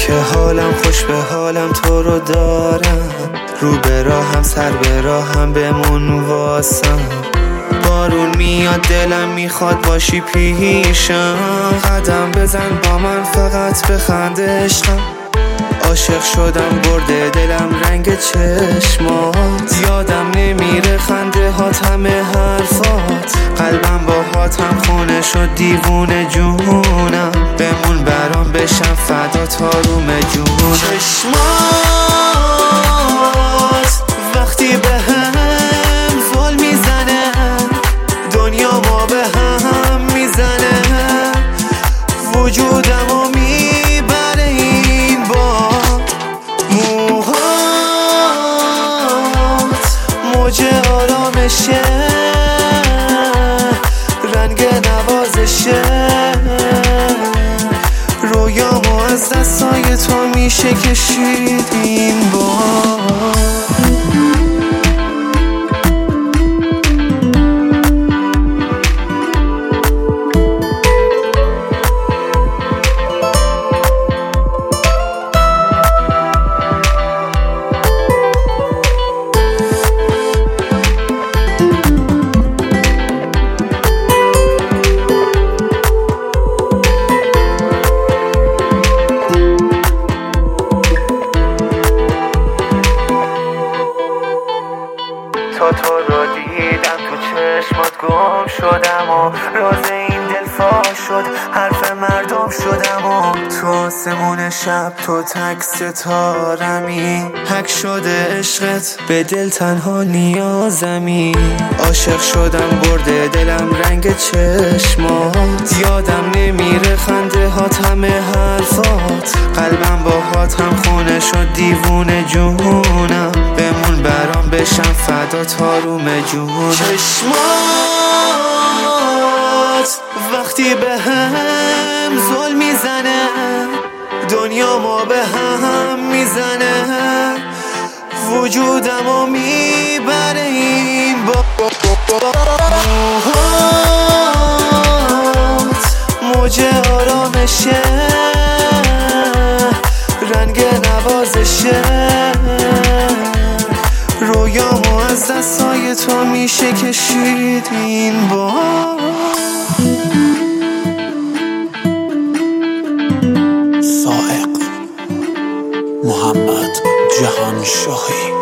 که حالم خوش به حالم تو رو دارم، رو به راهم سر به راهم بمون واسم. بارون میاد دلم میخواد باشی پیشم، قدم بزن با من فقط بخنده عشقم. عاشق شدم برده دلم رنگ چشمات، یادم نمیره خنده هات همه حرفات. قلبم با هاتم خونه شد دیوونه جونم، بمون برام بشم فدا تا روم جونم. چشمات وقتی به هم زل میزنه، دنیا ما به هم میزنه، وجودمو میبره این با موهات. موج آرامشه، رنگ نوازشه، رویامو از دستای تو میشه کشید این بار. تو رو دیدم تو چشمات گم شدم و راز این دل فاش شد، حرف مردم شدم و تو آسمون شب تو تک ستارمی. حک شده عشقت به دل تنها نیازمی، عاشق شدم برده دلم رنگ چشمات، یادم نمیره خنده هات همه حرفات. قلبم با هاتم خونه شد دیوونه جونم، بمون برام بشم فدا تا روم جونم. چشمات وقتی به هم زل میزنه، دنیا ما به هم میزنه، وجودمو میبره این با موهات. موج آرامشه، رنگ نوازشه، رویامو از دستای تو میشه کشید این بار. سائق محمد جهانشاهی.